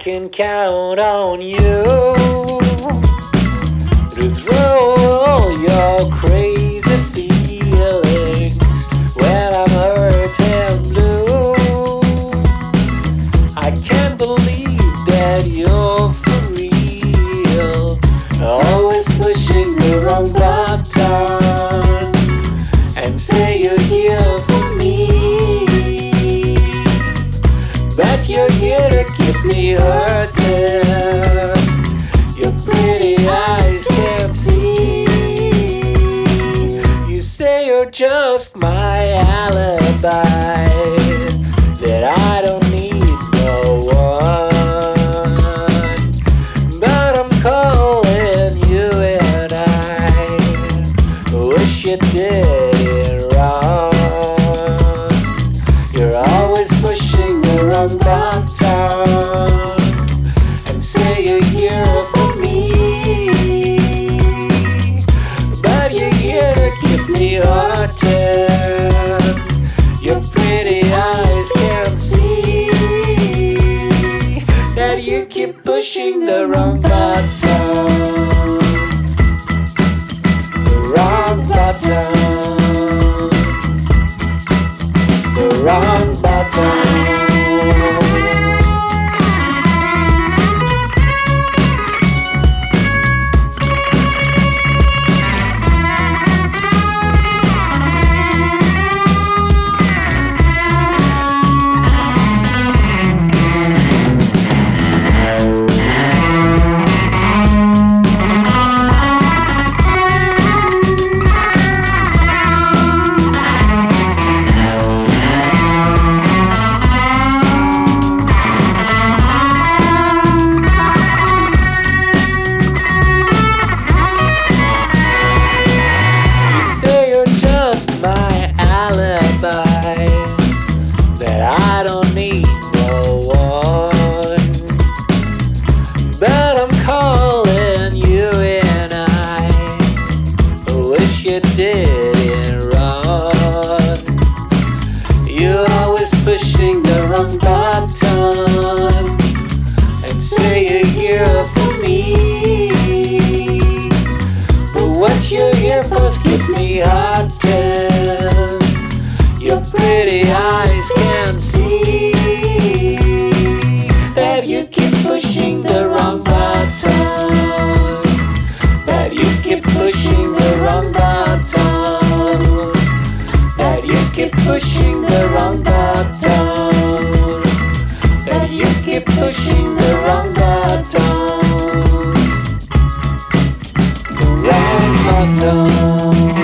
can count on you to throw all your crazy feelings when I'm hurt and blue. I can't believe that you're for real, always pushing the wrong button and say you're here for me, but you're here to keep me hurting. Your pretty eyes can't see. You say you're just my alibi, that I don't need no one, but I'm calling you and I wish you did it wrong. You're always pushing the wrong button and say you're here for me, but you're here to keep me hurting. Your pretty eyes can't see that you keep pushing the wrong button, the wrong button, the wrong button. My alibi, that I don't need no one, but I'm calling you and I wish you did it wrong. You're always pushing the wrong button and say you're here for me, but what you're here for is keep me hurting. Your pretty eyes can't see that you keep pushing the wrong button, that you keep pushing the wrong button, that you keep pushing the wrong button, that you keep pushing the wrong button, the wrong button.